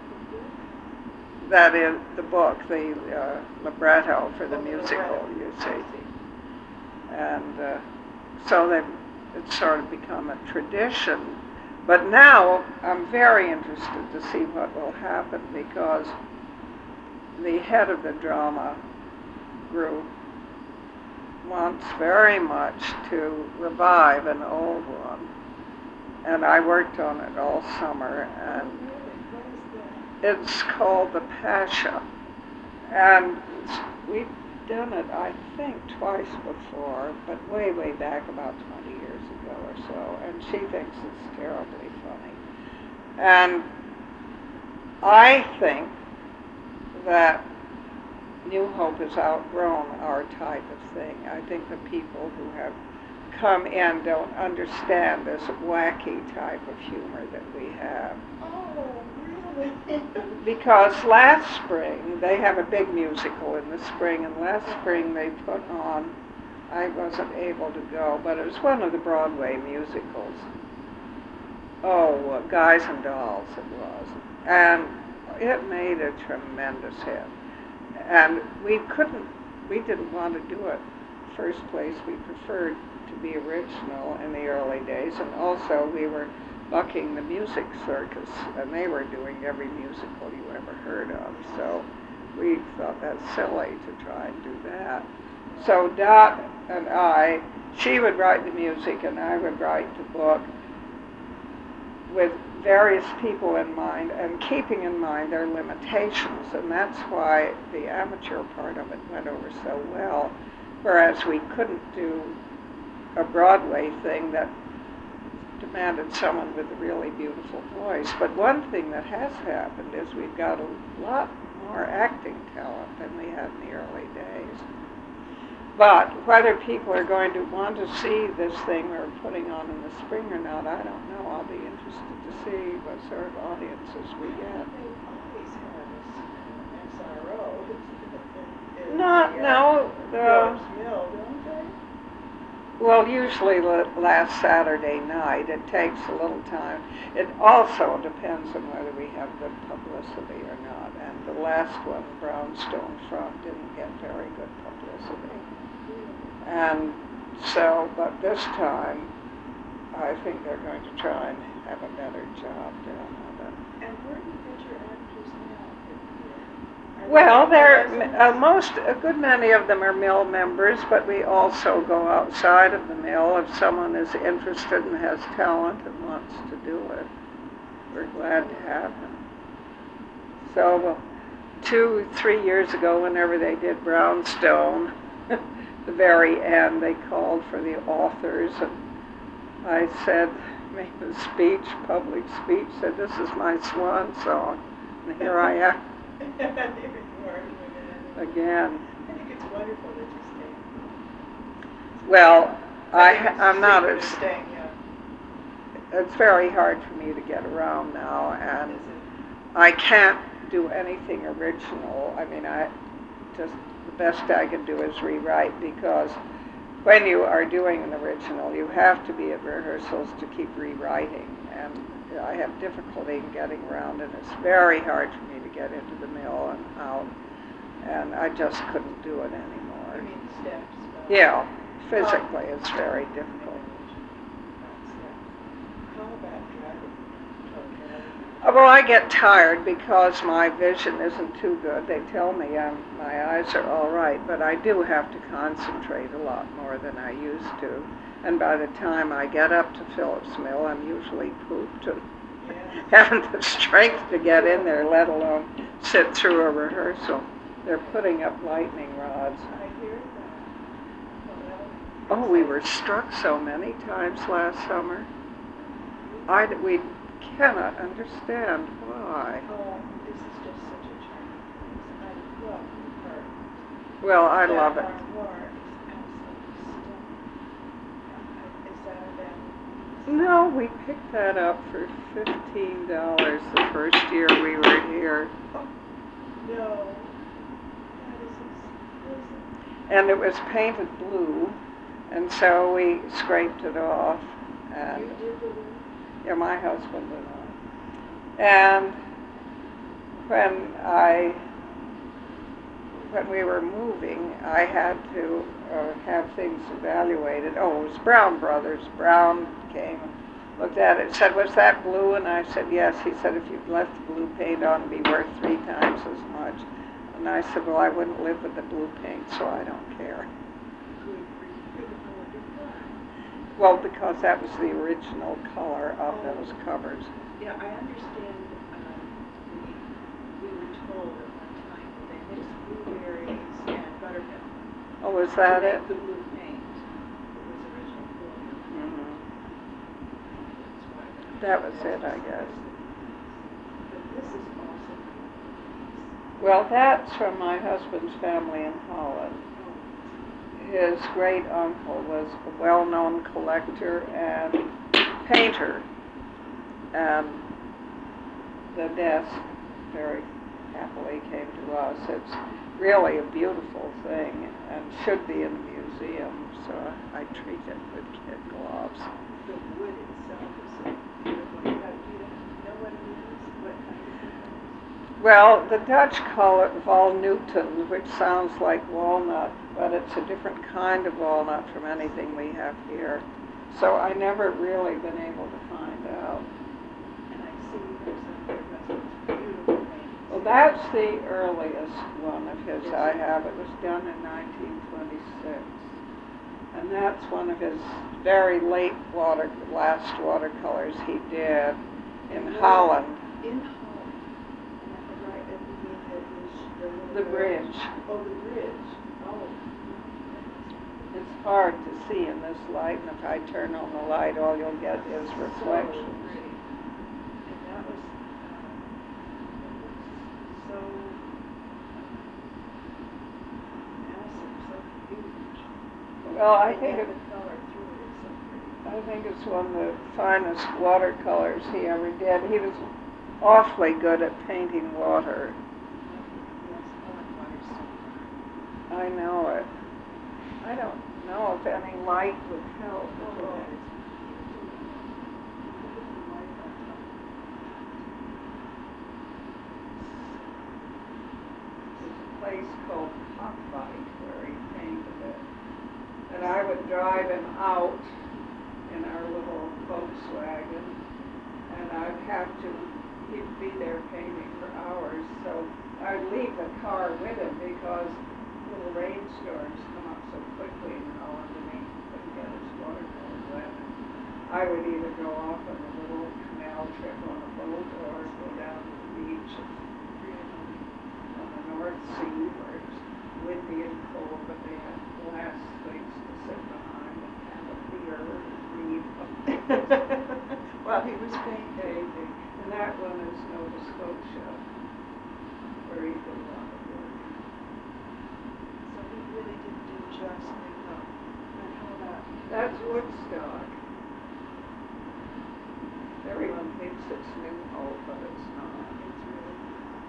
That is the book, the libretto for the musical, you see. And so it's sort of become a tradition. But now I'm very interested to see what will happen, because the head of the drama group wants very much to revive an old one. And I worked on it all summer, and it's called The Pasha. And we've done it, I think, twice before, but way, way back about 20 years ago or so, and she thinks it's terribly funny. And I think that New Hope has outgrown our type of thing. I think the people who have come in don't understand this wacky type of humor that we have. Oh, really? Because last spring, they have a big musical in the spring, and last spring they put on, I wasn't able to go, but it was one of the Broadway musicals. Oh, Guys and Dolls it was. And it made a tremendous hit. And we didn't want to do it. First place, we preferred to be original in the early days, and also we were bucking the music circus, and they were doing every musical you ever heard of, so we thought that's silly to try and do that. So Dot and I, she would write the music and I would write the book with various people in mind and keeping in mind their limitations, and that's why the amateur part of it went over so well, whereas we couldn't do a Broadway thing that demanded someone with a really beautiful voice. But one thing that has happened is we've got a lot more acting talent than we had in the early days. But whether people are going to want to see this thing we're putting on in the spring or not, I don't know. I'll be interested to see what sort of audiences we get. They always have an SRO. No, Rose Mill, don't they? well, usually last Saturday night. It takes a little time. It also depends on whether we have good publicity or not. And the last one, Brownstone Front, didn't get very good publicity. And so, but this time, I think they're going to try and have a better job doing it. And where do you get your actors now? Well, a good many of them are mill members, but we also go outside of the mill if someone is interested and has talent and wants to do it. We're glad to have them. So 2-3 years ago, whenever they did Brownstone, the very end, they called for the authors, and I said, made a speech, public speech, said, this is my swan song, and here I am. Again. I think it's wonderful that you stay. Well, I'm not as, Staying, yeah. it's very hard for me to get around now, and Is it? I can't do anything original. I mean, the best I can do is rewrite, because when you are doing an original, you have to be at rehearsals to keep rewriting, and I have difficulty in getting around, and it's very hard for me to get into the mill and out, and I just couldn't do it anymore. You mean steps? Yeah, physically it's very difficult. How about driving? Well, I get tired because my vision isn't too good. They tell me my eyes are all right, but I do have to concentrate a lot more than I used to. And by the time I get up to Phillips Mill, I'm usually pooped and haven't the strength to get in there, let alone sit through a rehearsal. They're putting up lightning rods. I hear that. Oh, we were struck so many times last summer. We cannot understand why. Oh, this is just such a charming place. I love the park. Well, I love it. That armoire is absolutely stunning. Is that a bad? No, we picked that up for $15 the first year we were here. No. That is exquisite. And it was painted blue, and so we scraped it off. And You did the work? yeah, my husband and I. And when we were moving, I had to have things evaluated. Oh, it was Brown Brothers. Brown came and looked at it, said, was that blue? And I said, yes. He said, if you'd left the blue paint on, it'd be worth 3 times as much. And I said, well, I wouldn't live with the blue paint, so I don't care. Well, because that was the original color of those covers. Yeah, I understand. We were told at one time that they mixed blueberries and buttermilk. Oh, was that to it? make the blue paint. It was original blue. Mm-hmm. That's why That was it, I guess. But this is awesome. Well, that's from my husband's family in Holland. his great uncle was a well-known collector and painter, and the desk very happily came to us. It's really a beautiful thing and should be in a museum, so I treat it with kid gloves. The wood itself is so beautiful. Do you know what it is? What kind of wood it is? Well, the Dutch call it Walnuten, which sounds like walnut, but it's a different kind of walnut from anything we have here. So I never really been able to find out. And I see there's some beautiful paintings. Well, that's the earliest one of his I have. It was done in 1926. And that's one of his very late last watercolors he did in Holland. In Holland. And right at the beginning The bridge. Oh, the bridge. Oh. It's hard to see in this light, and if I turn on the light, all you'll get is reflections. So pretty. And that was so massive, so huge. Well, I And think yet it, the color through it is so pretty. I think it's one of the finest watercolors he ever did. He was awfully good at painting water. Yes, Holland water's so fine. I know it. I don't know if any light would help Oh, at all. that is beautiful. Look at the light on top. There's a place called Cockfight where he painted it. And I would drive him out in our little Volkswagen, and I'd have to, he'd be there painting for hours, so I'd leave the car with him because little rainstorms come up so quickly in Holland, and he couldn't get his watercolor wet. I would either go off on a little canal trip on a boat or go down to the beach on the North Sea where it's windy and cold, but they had glass things to sit behind and have a beer and read. While he was painting. And that one is Nova Scotia, where he did a lot of work. So he really didn't do just New Hope. And how about? That's Woodstock. Everyone thinks it's New Hope, but it's not. It's really.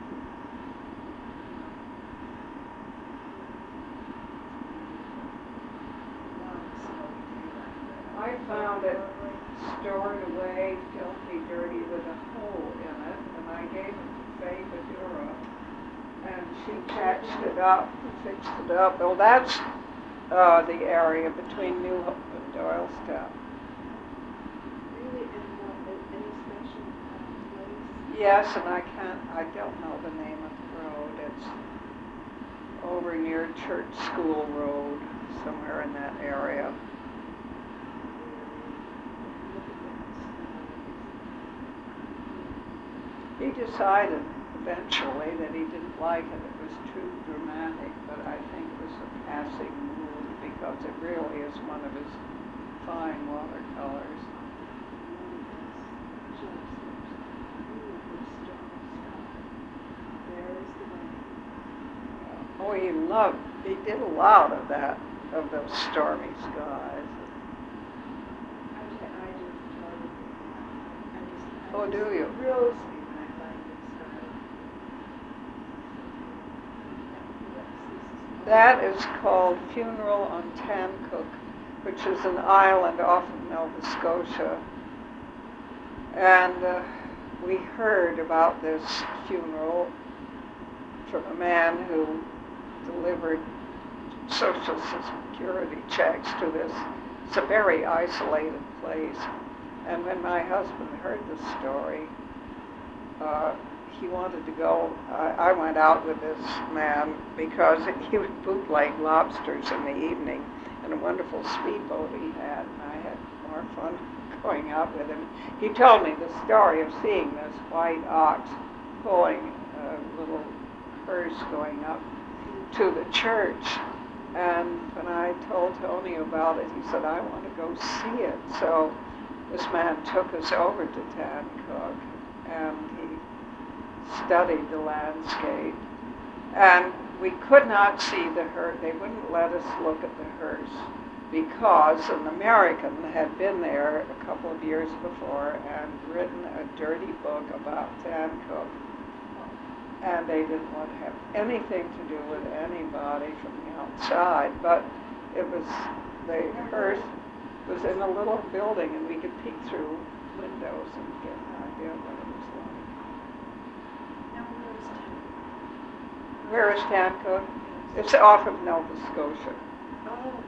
Long snowy day like that. I found it stored away, filthy dirty, with a hole in it, and I gave it to Faye Badura, and she patched it up, fixed it up. Well, that's the area between New Hope and Doylestown. Really, and any special place? Yes, and I don't know the name of the road. It's over near Church School Road, somewhere in that area. He decided eventually that he didn't like it. It was too dramatic, but I think it was a passing mood because it really is one of his fine watercolors. Oh, he did a lot of that, of those stormy skies. Oh, do you? Thrills me when I find this style. That is called Funeral on Tancook, which is an island off of Nova Scotia. And we heard about this funeral from a man who delivered Social Security checks to this. It's a very isolated place. And when my husband heard the story, he wanted to go. I went out with this man because he would bootleg lobsters in the evening, and a wonderful speedboat he had, and I had more fun going out with him. He told me the story of seeing this white ox pulling a little hearse going up to the church. And when I told Tony about it, he said, I want to go see it. So this man took us over to Tancook, and he studied the landscape. And we could not see the hearse. They wouldn't let us look at the hearse because an American had been there a couple of years before and written a dirty book about Tancook. And they didn't want to have anything to do with anybody from the outside. But it was, the hearse was in a little building and we could peek through windows and get an idea of what it was like. Now, Where is Tancook? It's off of Nova Scotia. Oh,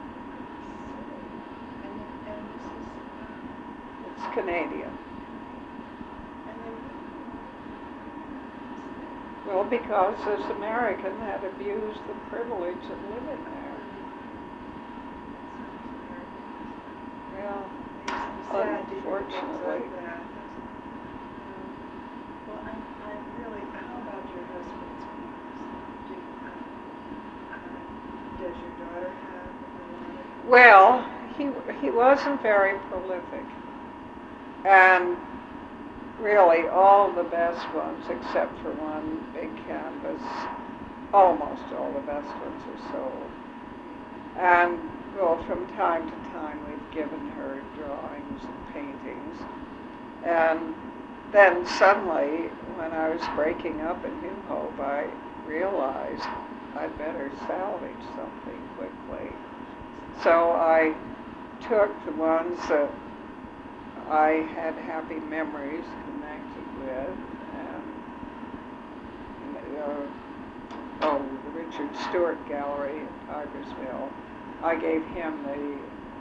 and this is, It's Canadian. and then Well, because this American had abused the privilege of living there. Well, unfortunately. Well, I'm really, how about your husband's does your daughter have a lot Well, he wasn't very prolific. And really all the best ones, except for one big canvas, almost all the best ones are sold. And, well, from time to time we've given her drawings and paintings. And then suddenly, when I was breaking up in New Hope, I realized I'd better salvage something quickly. So I took the ones that I had happy memories connected with, and the Richard Stewart Gallery in Tigersville. I gave him the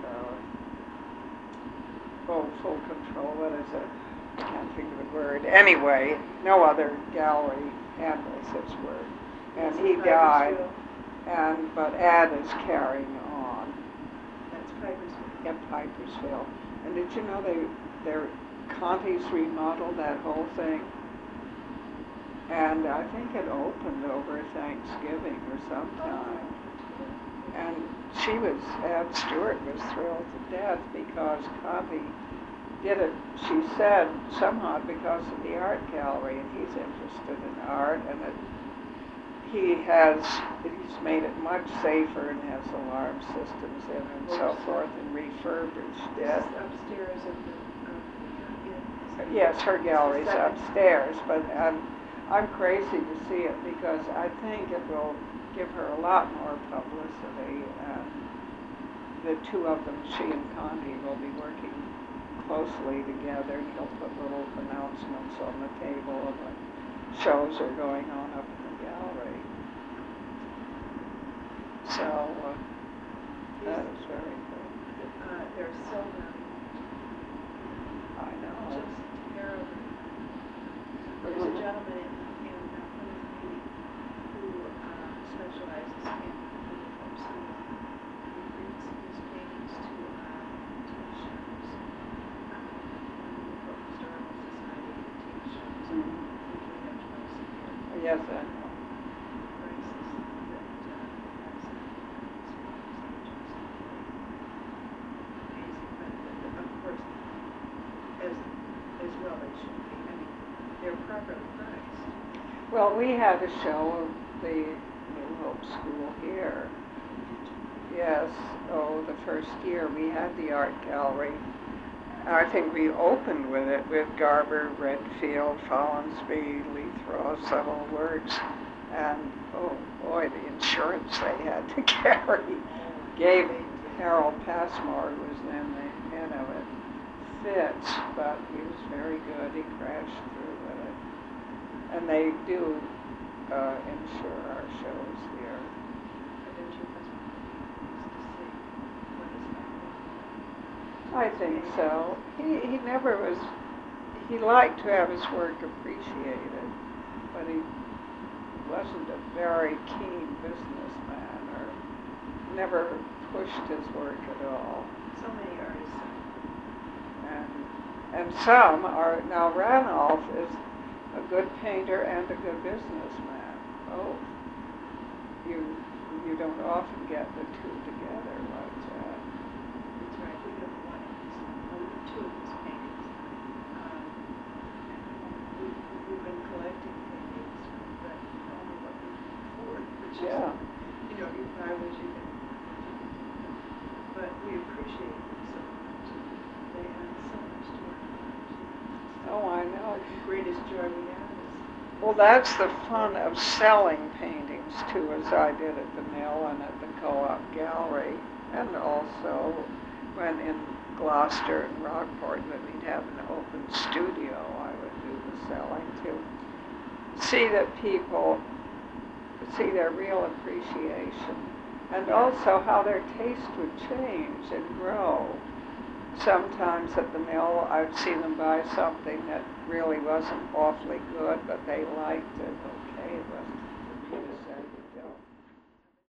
full control. What is it? I can't think of the word. Anyway, no other gallery handles this word, and he died. But Ed is carrying on. That's Pipersville. At Pipersville. And did you know their Conti's remodeled that whole thing? And I think it opened over Thanksgiving or sometime. And Ed Stewart was thrilled to death because Conti did it, she said, somehow because of the art gallery, and he's interested in art, and he's made it much safer and has alarm systems in it and so forth, and refurbished it. This is upstairs of the, Yes, her gallery's upstairs, but I'm crazy to see it because I think it will give her a lot more publicity. The two of them, she and Conti, will be working closely together, and he'll put little announcements on the table of what shows are going on up in the gallery. So that is very good. They're so many. I know. Just terrible. There's a gentleman in Plymouth Meeting who specializes in uniform school. He brings his paintings to shows, Historical Society antique shows. Usually have twice a year. Yes, I know. As well they should be. I mean, they're properly priced. Well, we had a show of the New Hope School here. Yes, the first year we had the art gallery. I think we opened with it with Garber, Redfield, Follansbee, Leithross, the whole works. And, oh boy, the insurance they had to carry gave Harold Passmore, who was then the head of it, fits, but he was very good. He crashed through with it. And they do insure our shows here. I think so. He never was, he liked to have his work appreciated, but he wasn't a very keen businessman or never pushed his work at all. So many artists. And some are, now Ranulph is a good painter and a good businessman. Oh, you don't often get the two together like that. That's right. We have two of his paintings. We've been collecting paintings, but only what we can afford, which just, Yeah. you know, if I wish you could, but we appreciate them so much. They add so much to our lives. Oh, I know. The greatest joy we have is. Well, that's the fun of selling paintings too, as I did at the mill and at the Co-op Gallery, and also when in Gloucester and Rockport, when we'd have an open studio, I would do the selling to see that people see their real appreciation, and also how their taste would change and grow. Sometimes at the mill, I'd see them buy something that really wasn't awfully good, but they liked it. Okay, it wasn't